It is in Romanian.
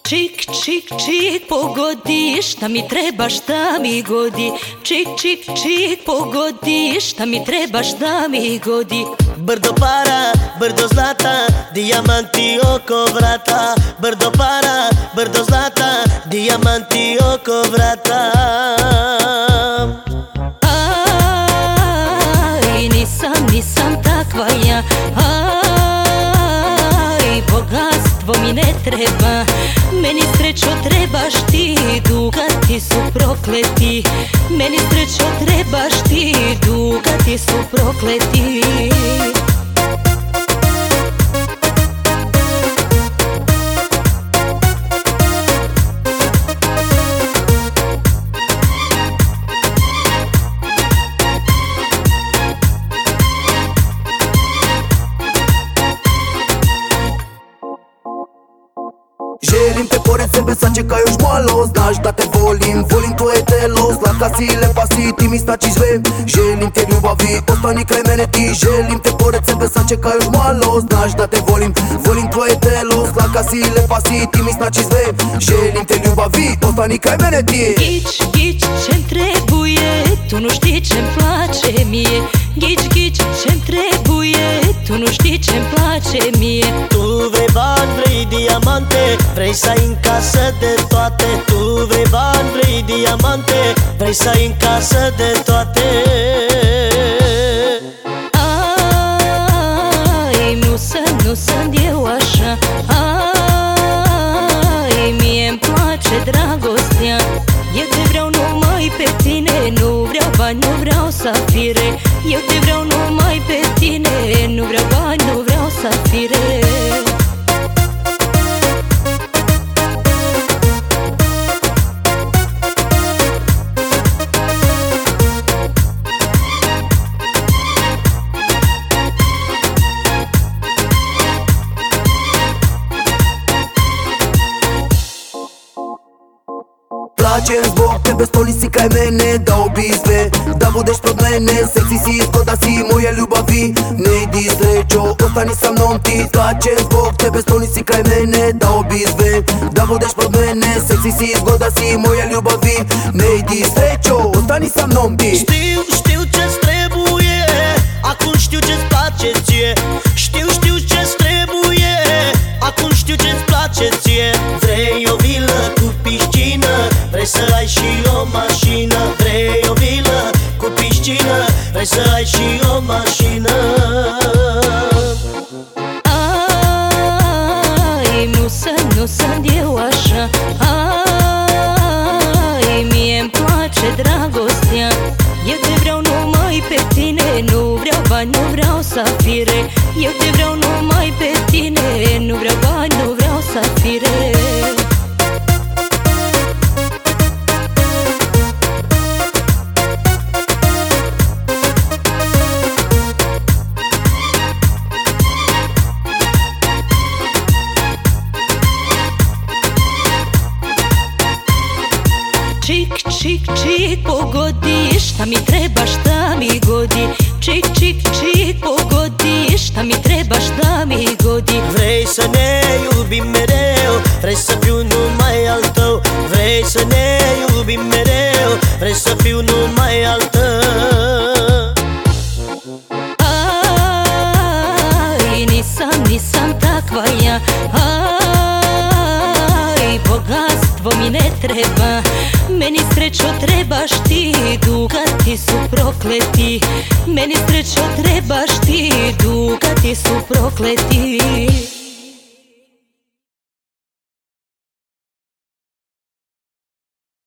Čik, čik, čik, pogodi, šta mi treba, šta mi godi. Čik, čik, čik, pogodi, šta mi treba, šta mi godi. Brdo para, brdo zlata, dijamanti oko vrata. Brdo para, brdo zlata, dijamanti oko vrata. Aj, nisam takva ja. Aj, bogatstvo mi ne treba. Meni srećo trebaš ti, dugati su prokleti. Meni srećo trebaš ti, dugati su prokleti. Želim te pored sebe, sad čekaj još malo. Znaš da te volim, volim tvoje telo. Slatka si, lepa si, ti mi znači sve. Želim te ljubavi, ostani kraj mene ti. Želim te pored sebe, sad čekaj još malo. Znaš da te volim, volim tvoje telo. Slatka si, lepa si, ti mi znači sve. Želim te ljubavi, ostani kraj mene ti. Gić, čem trebuje, tunu štićem plaće mi je. Gić, čem trebuje, tunu štićem plaće mi je. Tu vrei bani, vrei diamante, vrei să ai în casă de toate. Tu vrei bani, vrei diamante, vrei să ai în casă de toate. Ai, nu sunt eu așa. Ai, mie-mi place dragostea. Eu te vreau numai pe tine. Nu vreau bani, nu vreau safire. Eu te vreau numai pe tine. Nu vreau bani, nu vreau safire. Plaćem zbog tebe, stoli si kraj mene. Dao bi sve da budeš pod mene. Seksi si, zgoda si moje ljubavi. Ne idi srećo, ostani sa mnom ti. Plaćem zbog tebe, stoli si kraj mene. Dao bi sve da budeš pod mene. Seksi si, zgoda si moje ljubavi. Ne idi srećo, ostani sa mnom ti. Știu ce-ți trebuie, acum știu ce-ți place ție. Știu ce-ți trebuie, acum știu ce-ți place ție. Vrei o vilă cu piscină, vrei să ai și o mașină. Vrei o vilă cu piscină, vrei să ai și o mașină. Ai, nu sunt eu așa. Ai, mie-mi place dragostea. Eu te vreau numai pe tine. Nu vreau bani, nu vreau safire. Eu te vreau numai pe tine. Nu vreau bani, nu vreau safire. Čik, čik, čik, pogodi, šta mi treba, šta mi godi. Čik, čik, čik, pogodi, šta mi treba, šta mi godi. Vrei să ne iubim mereu, vrei să fiu numai al tău. Vrei să ne iubim mereu, vrei să fiu numai al tău. Ai, nisam takva ja. Ai, bogatstvo mi ne treba. Meni srećo trebaš ti, dugati su prokleti. Meni srećo trebaš ti, dugati su prokleti.